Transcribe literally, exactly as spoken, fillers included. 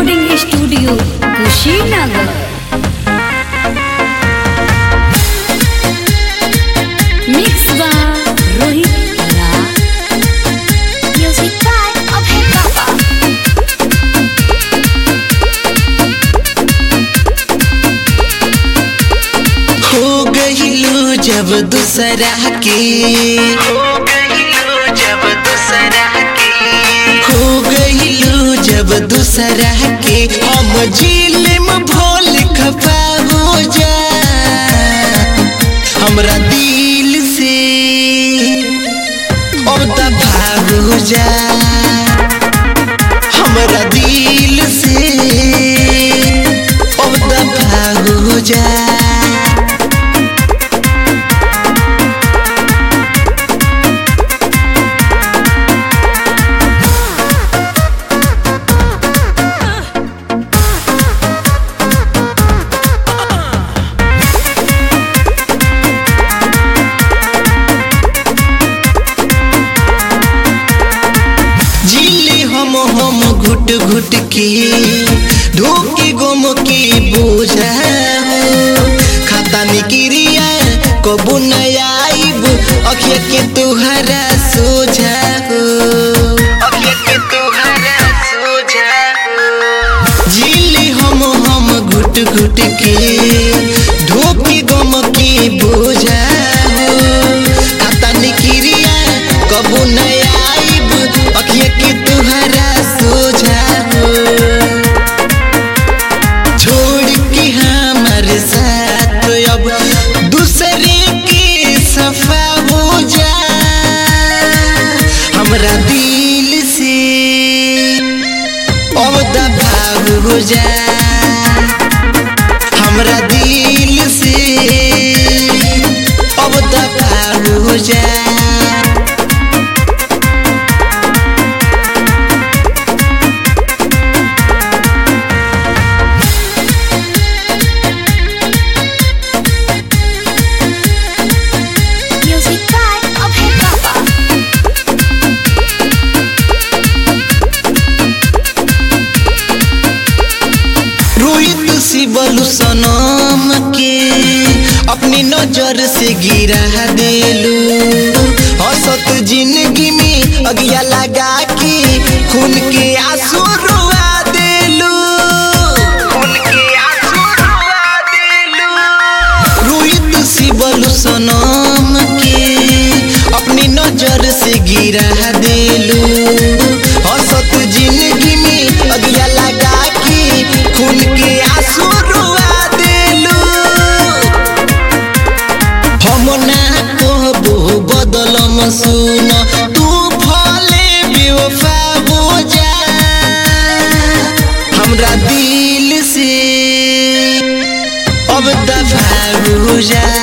Recording studio Kushinagar. Mix by Rohit Raj. Music by Abhay Baba. हो गइलू जब दूसरा के हो गइलू जब दूसरा के हो गइलू जब दूसरा के हम जिलम भोल खफा हो जा हमरा दिल से अब दफा हो जा हमरा दिल से अब दफा हो जा। हम घुट घुट के ढोके गम के बोझा खाता निक्रिया कबू न आइब अखिया के तुहरा सोझा हो अखिया के तुहरा सोझा हो जिले हम हम घुट घुट के ढोके गम के बोझा खाता निक्रिया कबू न आइब अखिया के तुहरा सोझा हो छोड़ के हमार साथ अब दूसरे के सफा हो जा हमरा दिल से अब दफा हो जा हमरा दिल से अब दफा हो जा। बोलू सनम के अपनी नजर से गिरा देलू हंसत जिंदगी में अगिया लगा के खून के आंसू रुआ देलू खून के आंसू रुआ देलू रोहित सी बोलू सनम के अपनी नजर से गिरा देलू हंसत जिंदगी में अगिया लगा के खून के आंसू रुआ देलू हम ना कहबो बदलम सुन तू भले बेवफा हो जा हमरा दिल से अब दफा हो जा।